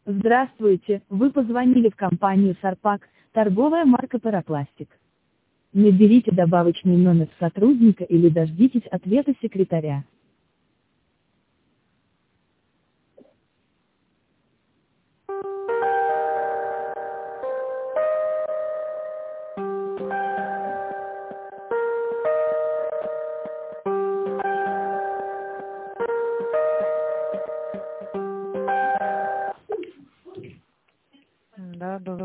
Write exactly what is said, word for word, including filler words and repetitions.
Здравствуйте, вы позвонили в компанию Сарпак, торговая марка Парапластик. Наберите добавочный номер сотрудника или дождитесь ответа секретаря.